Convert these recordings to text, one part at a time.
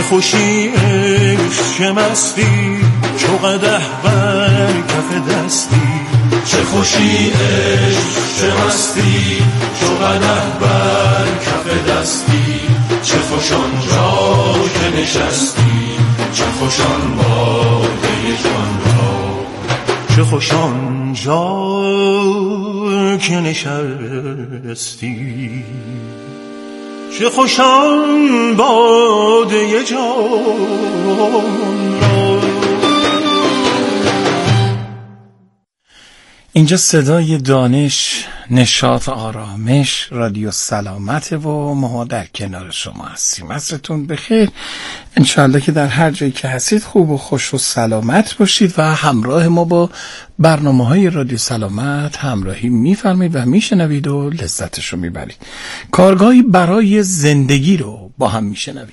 خوشی عشق، چه مستی چو قدح بر کف دستی. چه خوشی عشق، چه مستی چو قدح بر کف دستی. چه خوش آنجا که نشستی، چه خوش آن باده جان را. چه خوش آنجا که نشستی، چه خوش آن باده جان را. اینجا صدای دانش، نشاط، آرامش، رادیو سلامت و ما در کنار شما هستیم. عصرتون بخیر. انشاءالله که در هر جایی که هستید خوب و خوش و سلامت باشید و همراه ما با برنامه‌های رادیو سلامت همراهی می‌فرمایید و میشنوید و لذتش رو میبرید. کارگاهی برای زندگی رو با هم میشنویم.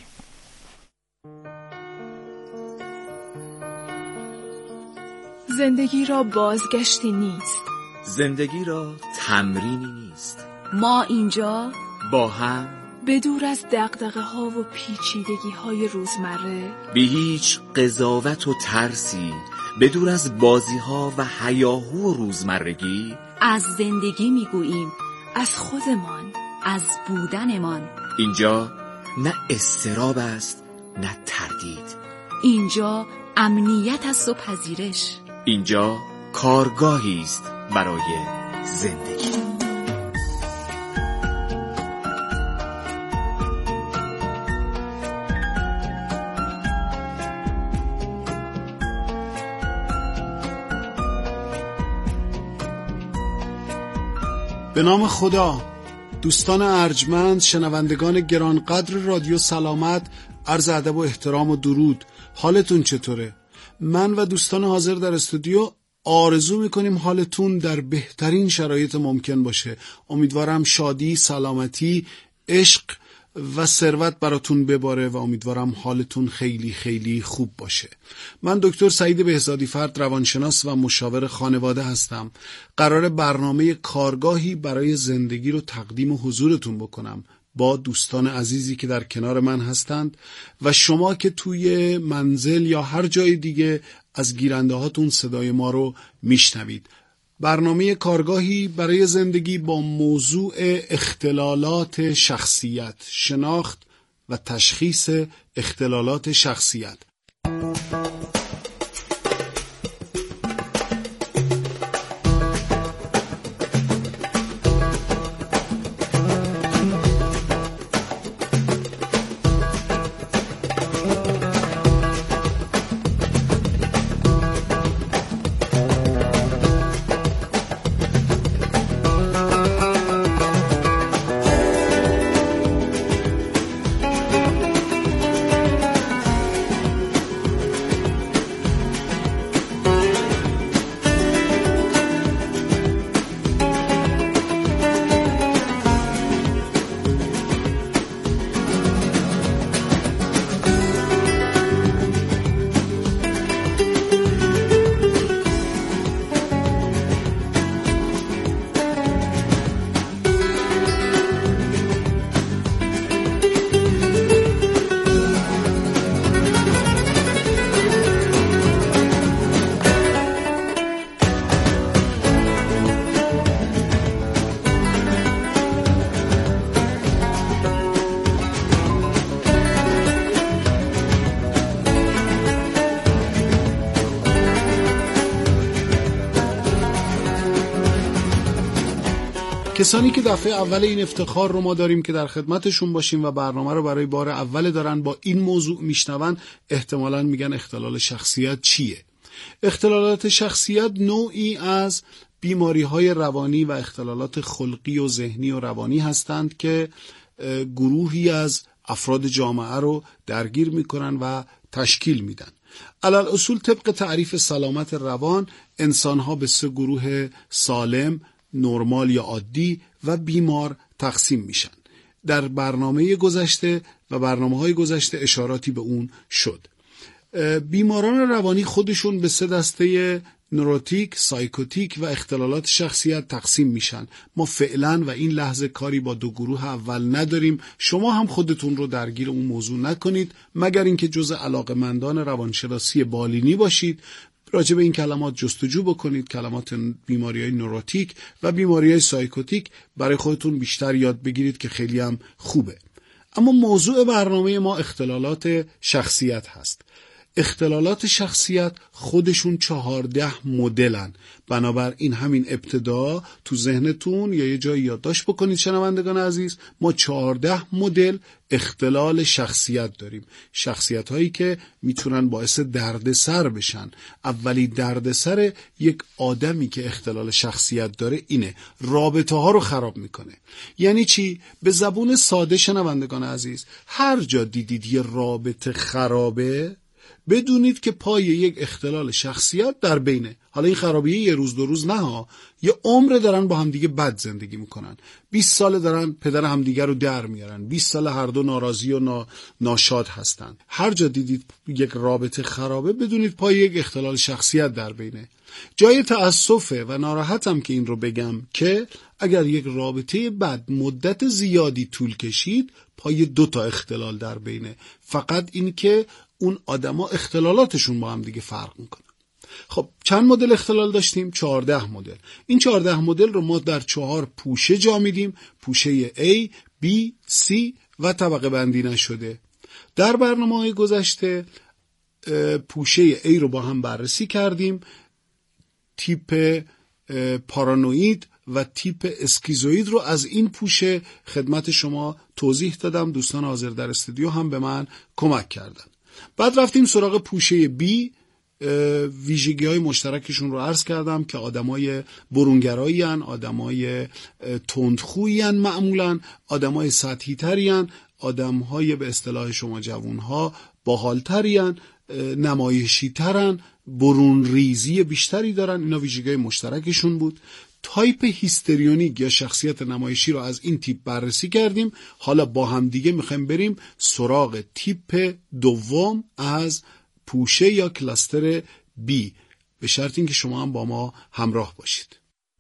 زندگی را بازگشتی نیست، زندگی را تمرینی نیست. ما اینجا با هم به دور از دغدغه ها و پیچیدگی های روزمره، بی هیچ قضاوت و ترسی، به دور از بازی ها و هیاهو و روزمرگی، از زندگی میگوییم، از خودمان، از بودنمان. اینجا نه اضطراب است نه تردید. اینجا امنیت است و پذیرش. اینجا کارگاهی است برای زندگی. به نام خدا. دوستان ارجمند، شنوندگان گرانقدر رادیو سلامت، عرض ادب و احترام و درود. حالتون چطوره؟ من و دوستان حاضر در استودیو آرزو میکنیم حالتون در بهترین شرایط ممکن باشه. امیدوارم شادی، سلامتی، عشق و ثروت براتون بباره و امیدوارم حالتون خیلی خیلی خوب باشه. من دکتر سعید بهزادی فرد، روانشناس و مشاور خانواده هستم. قرار برنامه کارگاهی برای زندگی رو تقدیم حضورتون بکنم با دوستان عزیزی که در کنار من هستند و شما که توی منزل یا هر جای دیگه از گیرنده هاتون صدای ما رو میشنوید. برنامه کارگاهی برای زندگی با موضوع اختلالات شخصیت، شناخت و تشخیص اختلالات شخصیت. کسانی که دفعه اول این افتخار رو ما داریم که در خدمتشون باشیم و برنامه رو برای بار اول دارن با این موضوع میشنون، احتمالاً میگن اختلال شخصیت چیه؟ اختلالات شخصیت نوعی از بیماری‌های روانی و اختلالات خلقی و ذهنی و روانی هستند که گروهی از افراد جامعه رو درگیر میکنن و تشکیل میدن. علل اصول طبق تعریف سلامت روان، انسان‌ها به 3 گروه سالم، نرمال یا عادی و بیمار تقسیم میشن. در برنامه گذشته و برنامه‌های گذشته اشاراتی به اون شد. بیماران روانی خودشون به 3 دسته نوروتیک، سایکوتیک و اختلالات شخصیت تقسیم میشن. ما فعلا و این لحظه کاری با دو گروه اول نداریم. شما هم خودتون رو درگیر اون موضوع نکنید مگر اینکه جزء علاقه‌مندان روانشناسی بالینی باشید. راجع به این کلمات جستجو بکنید، کلمات بیماری‌های نوروتیک و بیماری‌های سایکوتیک، برای خودتون بیشتر یاد بگیرید که خیلی هم خوبه. اما موضوع برنامه ما اختلالات شخصیت هست. اختلالات شخصیت خودشون 14 مدلن. بنابراین همین ابتدا تو ذهنتون یا یه جایی یادداشت بکنید شنوندگان عزیز، ما 14 مدل اختلال شخصیت داریم. شخصیت هایی که میتونن باعث دردسر بشن. اولی دردسر یک آدمی که اختلال شخصیت داره اینه، رابطه ها رو خراب میکنه. یعنی چی؟ به زبون ساده شنوندگان عزیز، هر جا دیدید یه رابطه خرابه بدونید که پای یک اختلال شخصیت در بینه. حالا این خرابیه یه روز دو روز نه ها، یه عمر دارن با همدیگه بد زندگی میکنن، 20 سال دارن پدر همدیگه رو در میارن، 20 سال هر دو ناراضی و ناشاد هستن. هر جا دیدید یک رابطه خرابه بدونید پای یک اختلال شخصیت در بینه. جای تأسفه و ناراحتم که این رو بگم که اگر یک رابطه بد مدت زیادی طول کشید پای 2 اختلال در بینه. فقط این که اون آدما اختلالاتشون با هم دیگه فرق میکنه. خب چند مدل اختلال داشتیم؟ 14 مدل. این 14 مدل رو ما در 4 پوشه جا میدیم، پوشه A، B، C و طبقه بندی نشده. در برنامه‌های گذشته پوشه A رو با هم بررسی کردیم، تیپ پارانوید و تیپ اسکیزوئید رو از این پوشه خدمت شما توضیح دادم. دوستان حاضر در استودیو هم به من کمک کردن. بعد رفتیم سراغ پوشه B. ویژگی‌های مشترکشون رو عرض کردم که آدمای برونگرایی هن، آدمای تندخویی هن، معمولاً آدمای سطحی تری هن، آدمهای به اصطلاح شما جوانها باحالتری هن، نمایشی ترن، برون ریزی بیشتری دارن. اینا ویژگی‌های مشترکشون بود. تایپ هیستریونیک یا شخصیت نمایشی رو از این تیپ بررسی کردیم. حالا با هم دیگه میخوایم بریم سراغ تیپ دوم از پوشه یا کلاستر B، به شرط اینکه شما هم با ما همراه باشید.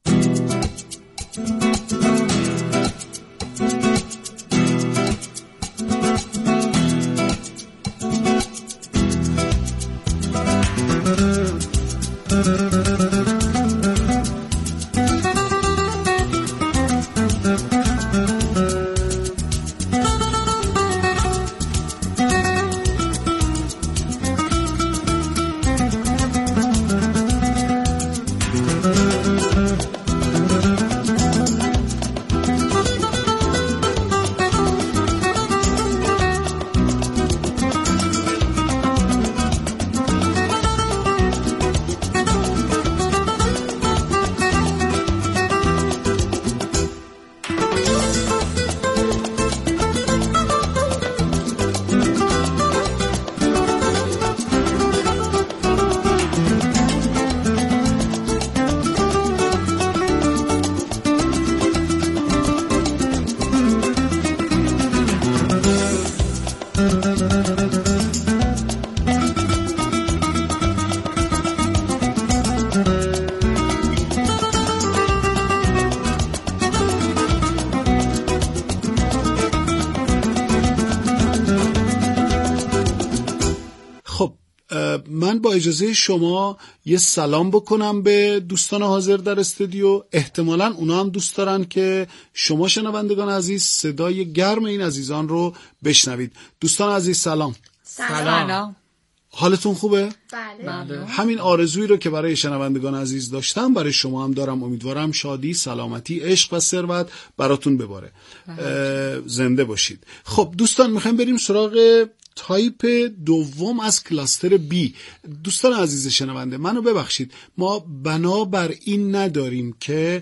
من با اجازه شما یه سلام بکنم به دوستان حاضر در استودیو. احتمالاً اونا هم دوست دارن که شما شنوندگان عزیز صدای گرم این عزیزان رو بشنوید. دوستان عزیز سلام. سلام. حالتون خوبه؟ بله. همین آرزویی رو که برای شنوندگان عزیز داشتم برای شما هم دارم. امیدوارم شادی، سلامتی، عشق و ثروت براتون بباره. زنده باشید. خب دوستان میخوایم بریم سراغ تایپ دوم از کلاستر B. دوستان عزیز شنونده منو ببخشید، ما بنابر این نداریم که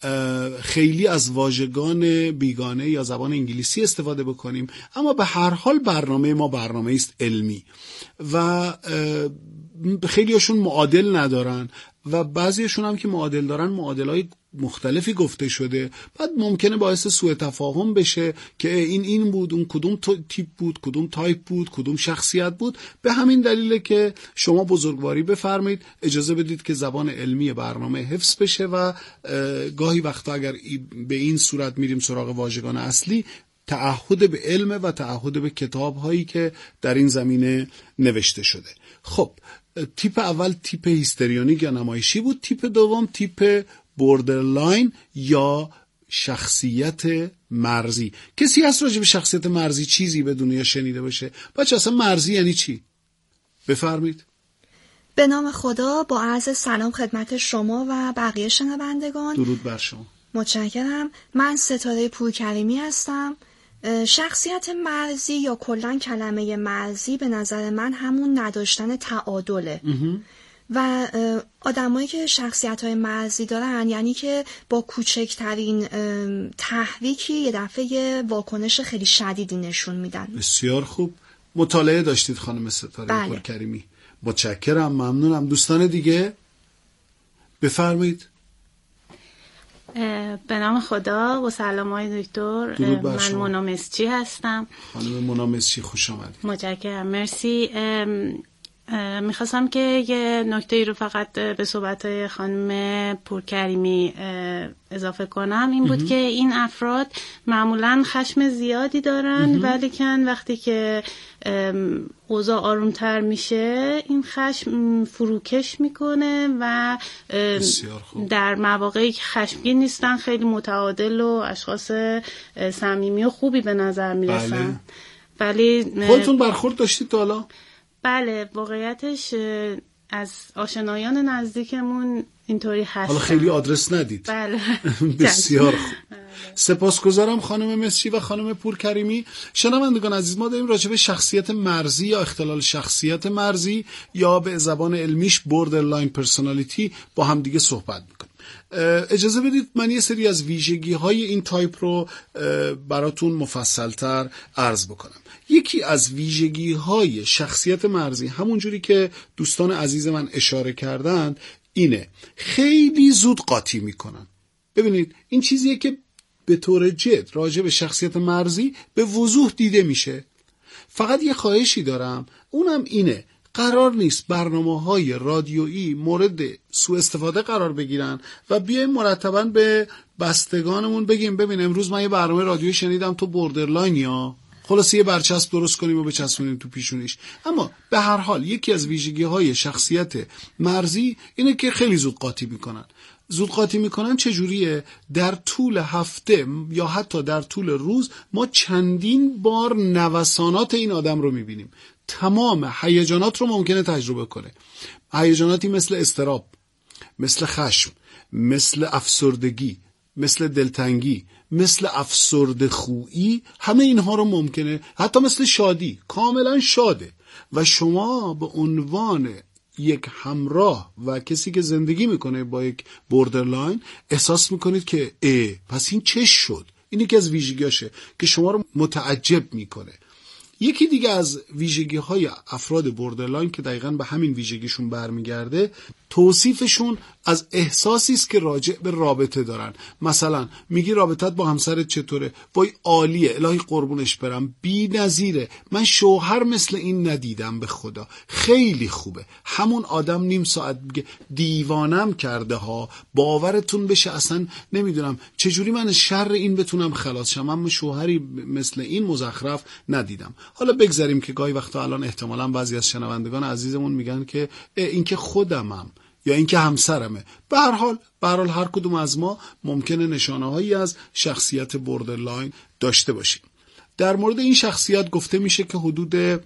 خیلی از واژگان بیگانه یا زبان انگلیسی استفاده بکنیم، اما به هر حال برنامه ما برنامه است علمی و خیلی هاشون معادل ندارن. و بعضیشون هم که معادل دارن معادلای مختلفی گفته شده، بعد ممکنه باعث سوء تفاهم بشه که این بود، اون کدوم تیپ بود، کدوم تایپ بود، کدوم شخصیت بود. به همین دلیله که شما بزرگواری بفرمایید، اجازه بدید که زبان علمی برنامه حفظ بشه و گاهی وقتا اگر به این صورت میریم سراغ واژگان اصلی، تعهد به علم و تعهد به کتاب هایی که در این زمینه نوشته شده. خب تیپ اول تیپ هیستریونیک یا نمایشی بود. تیپ دوم تیپ بوردرلاین یا شخصیت مرزی. کسی هست راجع به شخصیت مرزی چیزی بدونه یا شنیده باشه؟ بچه اصلا مرزی یعنی چی؟ بفرمایید. به نام خدا، با عرض سلام خدمت شما و بقیه شنوندگان. درود بر شما. متشکرم. من ستاره پورکریمی هستم. شخصیت مرزی یا کلاً کلمه مرزی به نظر من همون نداشتن تعادله و آدمایی که شخصیت‌های مرزی دارن یعنی که با کوچکترین تحریکی یه دفعه واکنش خیلی شدیدی نشون میدن. بسیار خوب. مطالعه داشتید خانم ستاره پورکریمی. متشکرم، ممنونم. دوستان دیگه بفرمایید. به نام خدا و سلام های دکتر. من مونا مسچی هستم. خانم مونا مسچی خوش آمدید. متشکرم، مرسی. میخواستم که یه نکته ای رو فقط به صحبت خانم پورکریمی اضافه کنم. این بود که این افراد معمولاً خشم زیادی دارن ولیکن وقتی که اوضاع آرومتر میشه این خشم فروکش میکنه و در مواقعی که خشمگین نیستن خیلی متعادل و اشخاص صمیمی و خوبی به نظر میرسن. ولی خودتون برخورد داشتید تا حالا؟ بله، واقعیتش از آشنایان نزدیکمون اینطوری هست. حالا خیلی آدرس ندید. بله. بسیار خوب. سپاسگزارم خانم مسچی و خانم پورکریمی. شنوندگان عزیز، ما داریم راجع به شخصیت مرزی یا اختلال شخصیت مرزی یا به زبان علمیش بوردرلاین پرسونالیتی با هم دیگه صحبت میکنیم. اجازه بدید من یه سری از ویژگی های این تایپ رو براتون مفصلتر عرض بکنم. یکی از ویژگی های شخصیت مرزی، همونجوری که دوستان عزیز من اشاره کردند، اینه خیلی زود قاطی میکنن. ببینید این چیزیه که به طور جد راجع به شخصیت مرزی به وضوح دیده میشه. فقط یه خواهشی دارم، اونم اینه، قرار نیست برنامه‌های رادیویی مورد سوء استفاده قرار بگیرن و بیایم مرتباً به بستگانمون بگیم ببین امروز من یه برنامه رادیویی شنیدم تو بوردرلاین، یا خلاصه یه برچسب درست کنیم و بچسبونیم تو پیشونیش. اما به هر حال یکی از ویژگی‌های شخصیت مرزی اینه که خیلی زود قاطی میکنن. زود قاطی میکنن چجوریه؟ در طول هفته یا حتی در طول روز ما چندین بار نوسانات این آدم رو میبینیم. تمام هیجانات رو ممکنه تجربه کنه. هیجاناتی مثل اضطراب، مثل خشم، مثل افسردگی، مثل دلتنگی، مثل افسرده‌خویی، همه اینها رو ممکنه، حتی مثل شادی، کاملا شاده و شما به عنوان یک همراه و کسی که زندگی میکنه با یک بوردرلاین احساس میکنید که پس این چه شد؟ این یکی از ویژگیاشه که شما رو متعجب میکنه. یکی دیگه از ویژگی‌های افراد بوردرلاین که دقیقاً به همین ویژگیشون برمیگرده، توصیفشون از احساسی است که راجع به رابطه دارن. مثلا میگی رابطت با همسرت چطوره؟ وای عالیه، الهی قربونش برم، بی‌نظیره، من شوهر مثل این ندیدم به خدا، خیلی خوبه. همون آدم نیم ساعت میگه دیوانم کرده ها، باورتون بشه اصلا نمیدونم چجوری من شر این بتونم خلاص شم، من شوهری مثل این مزخرف ندیدم. حالا بگذاریم که گاهی وقتا الان احتمالاً بعضی از شنوندگان عزیزمون میگن که این که خودمم یا این که همسرمه. به هر حال هر کدوم از ما ممکنه نشانه‌هایی از شخصیت بوردرلاین داشته باشیم. در مورد این شخصیت گفته میشه که حدود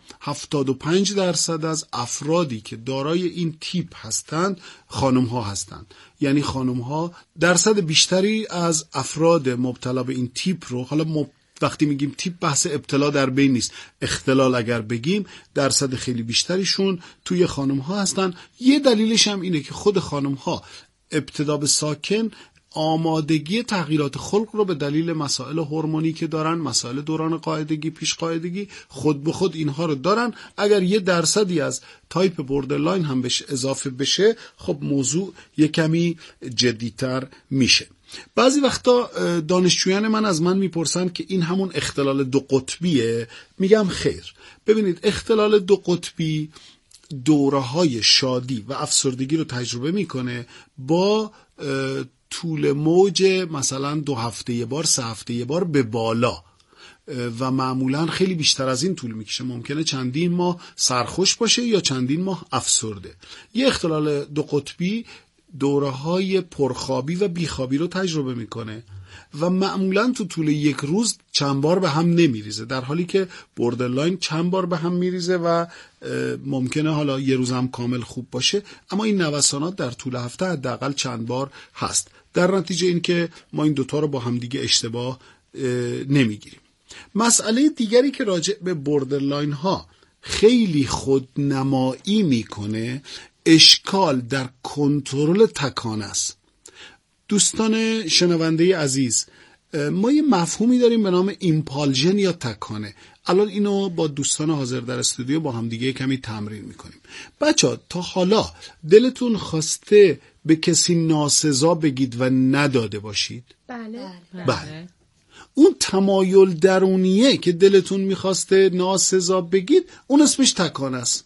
75% از افرادی که دارای این تیپ هستند خانم‌ها هستند. یعنی خانم‌ها درصد بیشتری از افراد مبتلا به این تیپ رو، حالا وقتی میگیم تیپ بحث ابتلا در بین نیست، اختلال اگر بگیم، درصد خیلی بیشتریشون توی خانم ها هستن. یه دلیلش هم اینه که خود خانم ها ابتدا به ساکن آمادگی تغییرات خلق رو به دلیل مسائل هورمونی که دارن، مسائل دوران قاعدگی، پیش قاعدگی، خود به خود اینها رو دارن. اگر 1% از تایپ بوردرلاین هم بهش اضافه بشه، خب موضوع یک کمی جدی‌تر میشه. بعضی وقتا دانشجویان من از من میپرسن که این همون اختلال 2 قطبیه؟ میگم خیر. ببینید، اختلال 2 قطبی دوره‌های شادی و افسردگی رو تجربه میکنه با طول موج مثلا 2 هفته یه بار، 3 هفته یه بار به بالا، و معمولا خیلی بیشتر از این طول میکشه. ممکنه چندین ماه سرخوش باشه یا چندین ماه افسرده. یه اختلال 2 قطبی دوره‌های پرخوابی و بیخوابی رو تجربه میکنه و معمولا تو طول یک روز چند بار به هم نمیریزه، در حالی که بوردرلاین چند بار به هم میریزه و ممکنه حالا یه روز هم کامل خوب باشه، اما این نوسانات در طول هفته حداقل چند بار هست. در نتیجه این که ما این دوتا رو با هم دیگه اشتباه نمیگیریم. مسئله دیگری که راجع به بوردرلاین ها خیلی خودنمایی میکنه، اشکال در کنترل تکان است. دوستان شنونده عزیز، ما یه مفهومی داریم به نام ایمپالژن یا تکانه. الان اینو با دوستان حاضر در استودیو با هم دیگه کمی تمرین میکنیم. بچه‌ها، تا حالا دلتون خواسته به کسی ناسزا بگید و نداده باشید؟ بله. اون تمایل درونیه که دلتون میخواسته ناسزا بگید، اون اسمش تکانه است.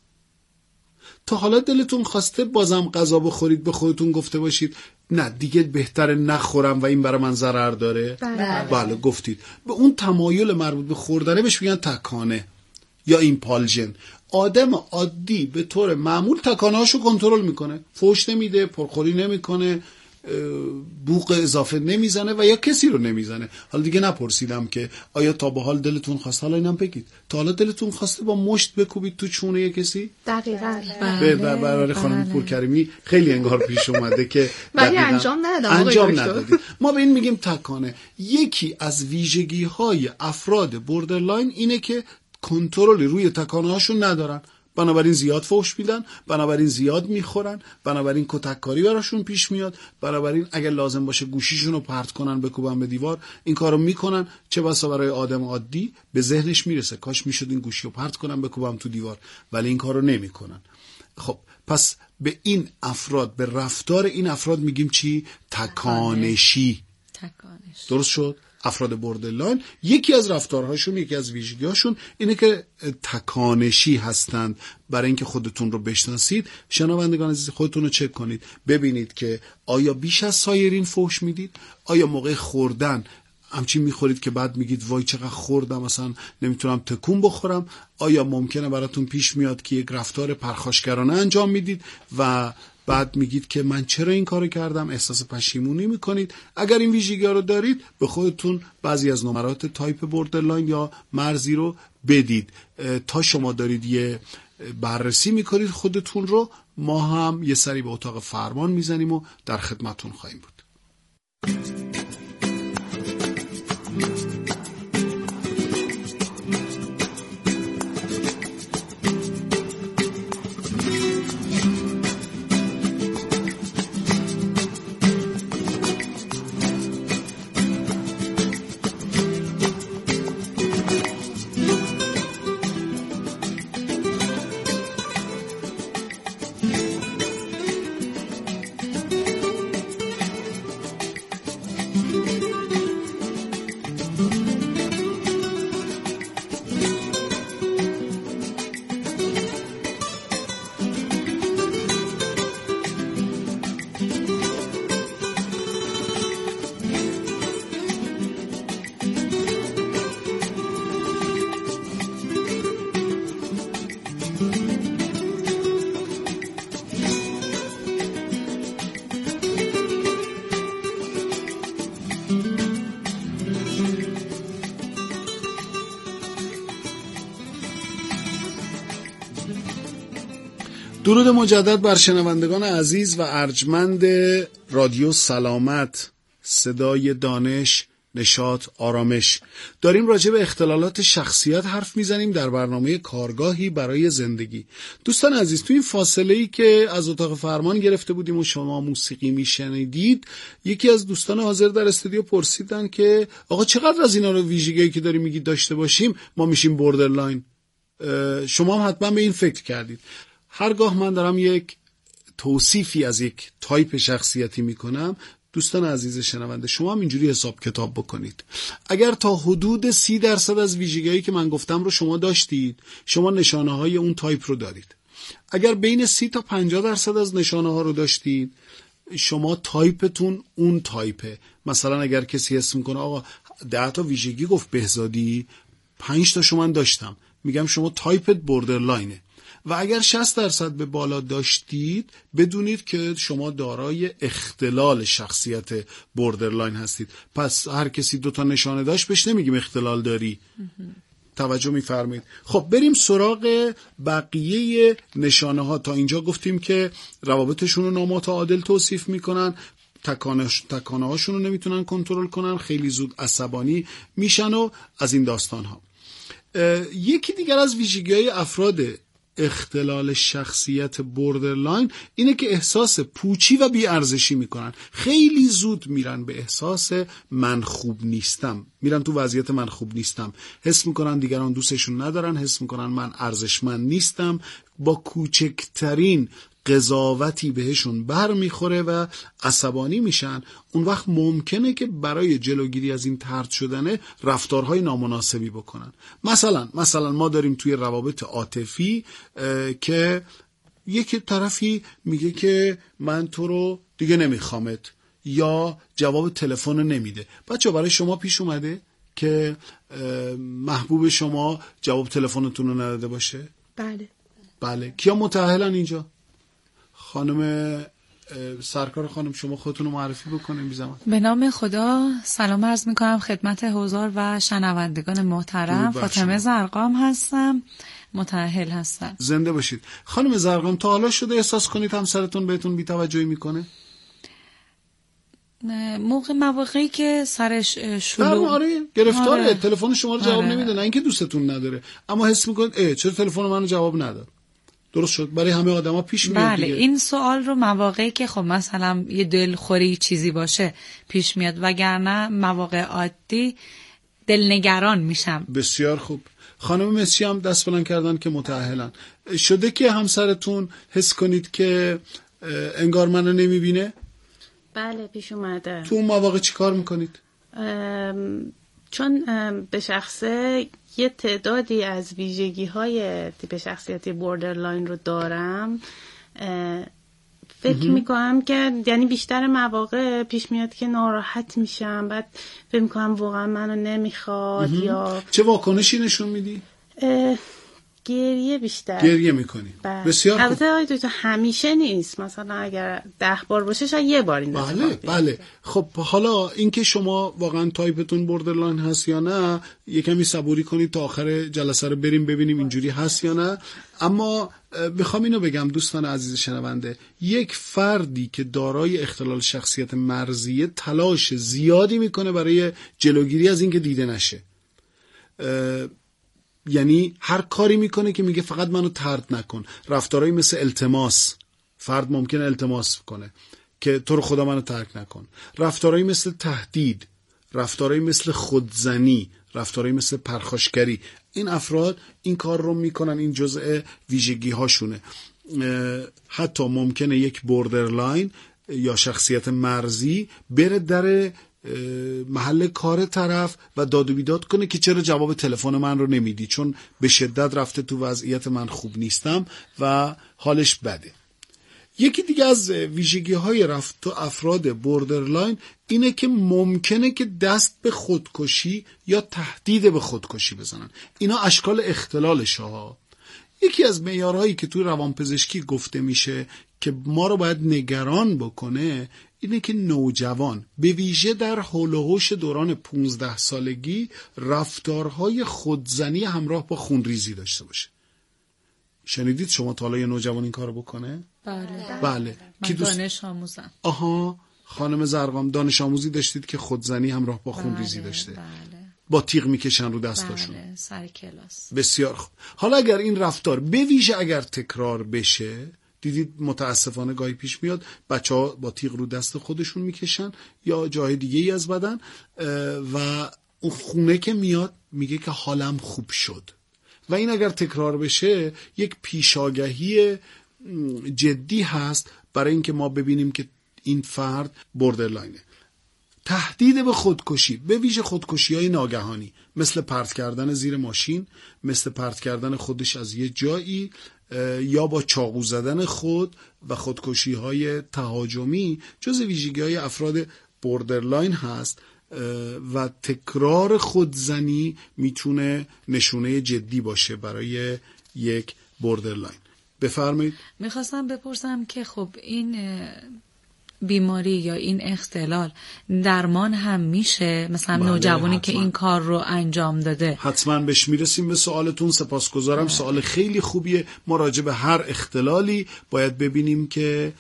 تا حالا دلتون خواسته بازم غذا بخورید، به خودتون گفته باشید نه دیگه بهتره نخورم و این برای من ضرر داره؟ بله گفتید. به اون تمایل مربوط به خوردنه بهش میگن تکانه یا ایمپالژن. آدم عادی به طور معمول تکانه‌هاشو کنترل میکنه، فحش نمیده، پرخوری نمیکنه، بوق اضافه نمیزنه و یا کسی رو نمیزنه. حالا دیگه نپرسیدم که آیا تا به حال دلتون خواسته، حالا اینم بگید، تا حالا دلتون خواسته با مشت بکوبید تو چونه کسی؟ دقیقاً. برای خانم پورکریمی خیلی انگار پیش اومده که ولی انجام ندادید. ما به این میگیم تکانه. یکی از ویژگی‌های افراد بوردرلاین اینه که کنترلی روی تکانه‌هاشون ندارن، بنابراین زیاد فحش میدن، بنابراین زیاد میخورن، بنابراین کتککاری براشون پیش میاد، بنابراین اگر لازم باشه گوشیشون رو پرت کنن بکوبن به دیوار این کارو میکنن. چه بسا برای آدم عادی به ذهنش میرسه کاش میشد این گوشی رو پرت کنن بکوبم تو دیوار، ولی این کارو نمیکنن. خب پس به این افراد، به رفتار این افراد میگیم چی؟ تکانشی. درست شد؟ افراد بوردرلاین یکی از رفتارهاشون، یکی از ویژگی‌هاشون اینه که تکانشی هستند. برای اینکه خودتون رو بشناسید، شنوندگان عزیز، خودتون رو چک کنید، ببینید که آیا بیش از سایرین فحش میدید؟ آیا موقع خوردن همچین میخورید که بعد میگید وای چقدر خوردم، مثلا نمیتونم تکون بخورم؟ آیا ممکنه براتون پیش میاد که یک رفتار پرخاشگرانه انجام میدید و بعد میگید که من چرا این کارو کردم، احساس پشیمونی میکنید؟ اگر این ویژگی‌ها رو دارید، به خودتون بعضی از نمرات تایپ بوردرلاین یا مرزی رو بدید. تا شما دارید یه بررسی میکنید خودتون رو، ما هم یه سری به اتاق فرمان میزنیم و در خدمتون خواهیم بود. درود مجدد بر شنوندگان عزیز و ارجمند رادیو سلامت، صدای دانش، نشاط، آرامش. داریم راجع به اختلالات شخصیت حرف میزنیم در برنامه کارگاهی برای زندگی. دوستان عزیز، تو این فاصله‌ای که از اتاق فرمان گرفته بودیم و شما موسیقی میشنیدید، یکی از دوستان حاضر در استودیو پرسیدن که آقا چقدر از اینا رو ویژگی‌هایی که داری میگی داشته باشیم ما میشیم بوردرلاین؟ شما هم حتما به این فکر کردید. هرگاه من دارم یک توصیفی از یک تایپ شخصیتی میکنم، دوستان عزیز شنونده شما هم اینجوری حساب کتاب بکنید. اگر تا حدود 30% از ویژگی‌هایی که من گفتم رو شما داشتید، شما نشانه‌های اون تایپ رو دارید. اگر بین 30 تا 50% از نشانه‌ها رو داشتید، شما تایپتون اون تایپه. مثلا اگر کسی حس میکنه آقا 10 تا ویژگی گفت بهزادی، 5 تاشو من داشتم، میگم شما تایپت بوردرلاینه. و اگر 60% به بالا داشتید، بدونید که شما دارای اختلال شخصیت بوردرلاین هستید. پس هر کسی 2 تا نشانه داشت بهش نمیگیم اختلال داری. توجه میفرمایید. خب بریم سراغ بقیه نشانه ها. تا اینجا گفتیم که روابطشون رو نامتعادل توصیف میکنن، تکانه هاشون رو نمیتونن کنترل کنن، خیلی زود عصبانی میشن و از این داستان ها. یکی دیگر از ویژگی‌های افراد اختلال شخصیت بوردرلاین اینه که احساس پوچی و بی‌ارزشی میکنن. خیلی زود میرن به احساس من خوب نیستم، میرن تو وضعیت من خوب نیستم، حس میکنن دیگران دوستشون ندارن، حس میکنن من ارزشمند نیستم، با کوچکترین قضاوتی بهشون بر میخوره و عصبانی میشن. اون وقت ممکنه که برای جلوگیری از این طرد شدن رفتارهای نامناسبی بکنن. مثلا ما داریم توی روابط عاطفی که یک طرفی میگه که من تو رو دیگه نمیخوامت، یا جواب تلفن رو نمیده. بچه برای شما پیش اومده که محبوب شما جواب تلفنتون رو نداده باشه؟ بله. کیا متأهلن اینجا؟ خانم سرکار، خانم شما خودتون رو معرفی بکنین بی زحمت. به نام خدا سلام عرض میکنم خدمت حضار و شنوندگان محترم. فاطمه زرقام هستم، متأهل هستم. زنده باشید. خانم زرقام، تا حالا شده احساس کنید همسرتون بهتون بی‌توجهی میکنه؟ مواقعی که سرش شلوغ گرفتاره، تلفن شما رو جواب نمیده، نه اینکه دوستتون نداره، اما حس میکنید چرا تلفن منو جواب نداد. درست شد، برای همه آدما پیش میاد. بله دیگه. این سوال رو مواقعی که خب مثلا یه دلخوری چیزی باشه پیش میاد، وگرنه مواقع عادی دلنگران میشم. بسیار خوب. خانم مسی هم دست بلند کردن که متأهلن. شده که همسرتون حس کنید که انگار منو نمیبینه؟ بله پیش اومده. تو اون مواقع چی کار میکنید؟ چون به شخصه یه تعدادی از ویژگی‌های تیپ شخصیتی بوردرلاین رو دارم، فکر میکنم که یعنی بیشتر مواقع پیش میاد که ناراحت میشم، بعد فکر میکنم واقعا منو نمیخواد. یا چه واکنشی نشون میدی؟ گریه بیشتر. گریه میکنی؟ بسیار خوب. البته آقای دکتر همیشه نیست، مثلا اگر 10 بار باشه شاید یه بار این بله. خب حالا اینکه شما واقعا تایپتون بوردرلاین هست یا نه یه کمی صبوری کنید تا آخر جلسه رو بریم ببینیم اینجوری هست یا نه. اما میخوام اینو بگم دوستان عزیز شنونده، یک فردی که دارای اختلال شخصیت مرزیه تلاش زیادی میکنه برای جلوگیری از اینکه دیده نشه. یعنی هر کاری میکنه که میگه فقط منو طرد نکن. رفتارهایی مثل التماس، فرد ممکنه التماس کنه که تو رو خدا منو ترک نکن. رفتارهایی مثل تهدید، رفتارهایی مثل خودزنی، رفتارهایی مثل پرخاشگری. این افراد این کار رو میکنن، این جزء ویژگی هاشونه. حتی ممکنه یک بوردرلاین یا شخصیت مرزی بره در محل کار طرف و داد و بیداد کنه که چرا جواب تلفن من رو نمیدی، چون به شدت رفته تو وضعیت من خوب نیستم و حالش بده. یکی دیگه از ویژگی‌های افراد بوردرلاین اینه که ممکنه که دست به خودکشی یا تهدید به خودکشی بزنن. اینا اشکال اختلالشه ها. یکی از معیارهایی که توی روانپزشکی گفته میشه که ما رو باید نگران بکنه اینه که نوجوان به ویژه در حول و حوش دوران 15 سالگی رفتارهای خودزنی همراه با خونریزی داشته باشه. شنیدید شما تا حالا یه نوجوان این کارو بکنه؟ بله. من دانش آموزم. آها، خانم زرقام دانش آموزی داشتید که خودزنی همراه با خونریزی داشته. با تیغ میکشن رو دستاشون. سر کلاس. بسیار خوب. حالا اگر این رفتار به ویژه اگر تکرار بشه، دیدید متاسفانه گاهی پیش میاد بچه‌ها با تیغ رو دست خودشون میکشن یا جای دیگه ای از بدن و اون خونه که میاد میگه که حالم خوب شد. و این اگر تکرار بشه یک پیشاگهی جدی هست برای اینکه ما ببینیم که این فرد بوردرلاینه. تهدید به خودکشی، به ویژه خودکشی‌های ناگهانی، مثل پرت کردن زیر ماشین، مثل پرت کردن خودش از یه جایی یا با چاقو زدن خود و خودکشی‌های تهاجمی، جز ویژگی‌های افراد بوردرلاین هست و تکرار خودزنی میتونه نشونه جدی باشه برای یک بوردرلاین. بفرمایید. میخواستم بپرسم که خب این بیماری یا این اختلال درمان هم میشه؟ مثلا نوجوانی که این کار رو انجام داده. حتما بهش میرسیم. به سوالتون سپاسگزارم. سوال خیلی خوبیه. ما راجع به هر اختلالی باید ببینیم که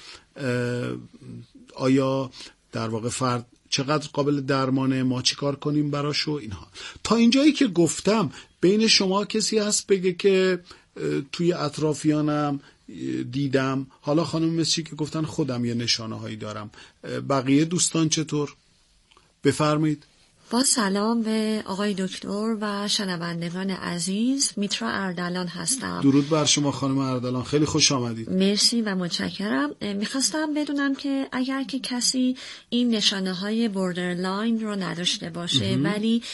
آیا در واقع فرد چقدر قابل درمانه، ما چی کار کنیم براش و اینها. تا اینجایی که گفتم بین شما کسی هست بگه که توی اطرافیانم دیدم، حالا خانم مسی که گفتن خودم یه نشانه هایی دارم، بقیه دوستان چطور؟ بفرمایید. با سلام به آقای دکتر و شنوندگان عزیز، میترا اردلان هستم. درود بر شما خانم اردلان، خیلی خوش آمدید. مرسی و متشکرم. میخواستم بدونم که اگر که کسی این نشانه های بوردرلاین رو نداشته باشه ولی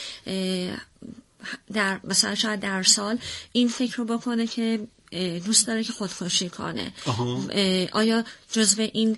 در مثلا شاید در سال این فکر رو بکنه که دوست داره که خودکشی کنه، آیا جزو این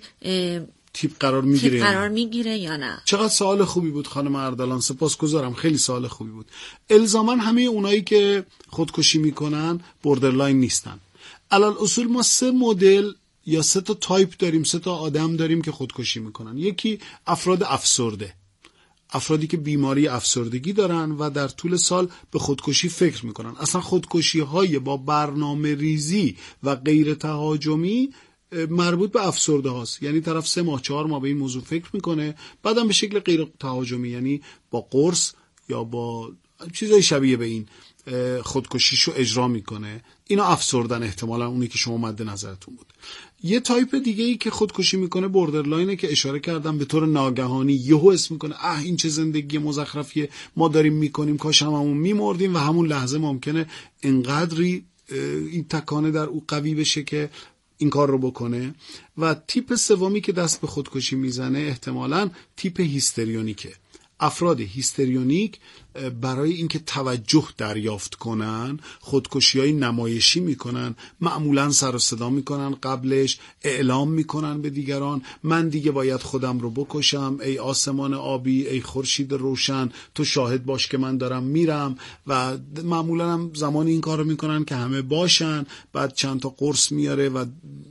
تیپ قرار میگیره یا نه؟ چقدر سوال خوبی بود خانم اردلان، سپاسگزارم، خیلی سوال خوبی بود. الزاما همه اونایی که خودکشی میکنن بوردرلاین نیستن. علل اصول ما 3 مدل یا 3 تا تایپ داریم، 3 تا آدم داریم که خودکشی میکنن. یکی افراد افسرده، افرادی که بیماری افسردگی دارن و در طول سال به خودکشی فکر میکنن. اصلا خودکشی های با برنامه ریزی و غیر تهاجمی مربوط به افسرده هاست. یعنی طرف 3 ماه 4 ماه به این موضوع فکر میکنه، بعدم به شکل غیر تهاجمی، یعنی با قرص یا با چیزای شبیه به این خودکشیشو اجرا میکنه. اینا افسردن، احتمالا اونی که شما مد نظرتون بود. یه تایپ دیگه ای که خودکشی میکنه بوردرلاینه که اشاره کردم، به طور ناگهانی یهو اسم میکنه این چه زندگی مزخرفیه ما داریم میکنیم، کاش هممون میمردیم، و همون لحظه ممکنه انقدری این تکانه در او قوی بشه که این کار رو بکنه. و تیپ سومی که دست به خودکشی میزنه احتمالاً تیپ هیستریونیکه. افراد هیستریونیک برای اینکه توجه دریافت کنن خودکشی‌های نمایشی میکنن، معمولاً سر و صدا میکنن، قبلش اعلام میکنن به دیگران من دیگه باید خودم رو بکشم، ای آسمان آبی، ای خورشید روشن، تو شاهد باش که من دارم میرم. و معمولاً هم زمانی این کار رو میکنن که همه باشن، بعد چند تا قرص میاره و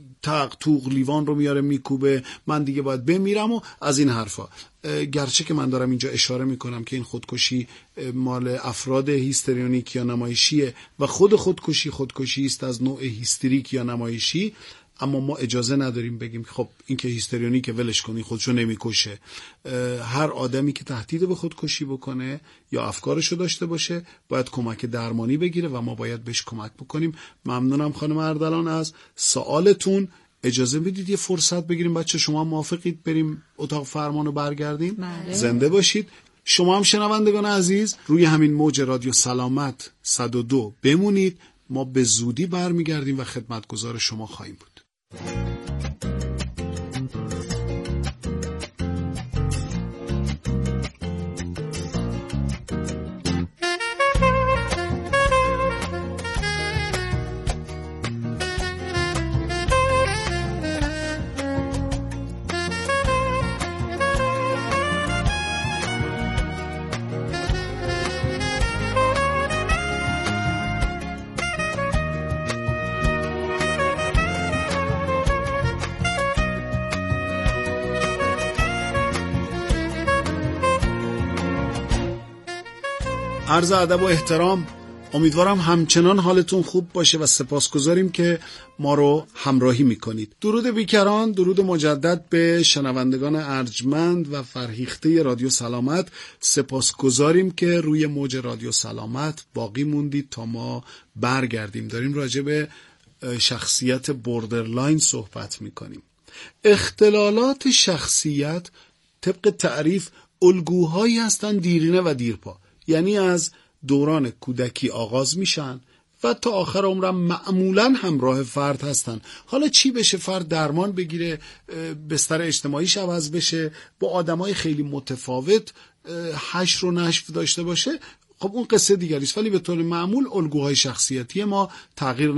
تق توق لیوان رو میاره میکوبه، من دیگه باید بمیرم و از این حرفا. گرچه که من دارم اینجا اشاره میکنم که این خودکشی مال افراد هیستریونیک یا نمایشیه و خود خودکشی است از نوع هیستریک یا نمایشی، اما ما اجازه نداریم بگیم خب این که هیستریونیک ولش کنی، خودشو نمیکشه. هر آدمی که تهدید به خودکشی بکنه یا افکارشو داشته باشه باید کمک درمانی بگیره و ما باید بهش کمک بکنیم. ممنونم خانم اردلان از سوالتون. اجازه بدید یه فرصت بگیریم بچه، شما موافقید بریم اتاق فرمانو برگردیم؟ زنده باشید. شما هم شنوندگان عزیز روی همین موج رادیو سلامت 102 بمونید، ما به زودی برمیگردیم و خدمتگزار شما خواهیم بود. عرض ادب و احترام امیدوارم همچنان حالتون خوب باشه و سپاسگزاریم که ما رو همراهی میکنید. درود بیکران، درود مجدد به شنوندگان ارجمند و فرهیخته رادیو سلامت. سپاسگزاریم که روی موج رادیو سلامت باقی موندید تا ما برگردیم. داریم راجع به شخصیت بوردرلاین صحبت میکنیم. اختلالات شخصیت طبق تعریف الگوهایی هستن دیرینه و دیرپا، یعنی از دوران کودکی آغاز میشن و تا آخر عمرم معمولا همراه فرد هستن. حالا چی بشه؟ فرد درمان بگیره، بستر اجتماعیش عوض بشه، با آدمای خیلی متفاوت حشر و نشو داشته باشه، خب اون قصه دیگری است، ولی به طور معمول الگوهای شخصیتی ما تغییر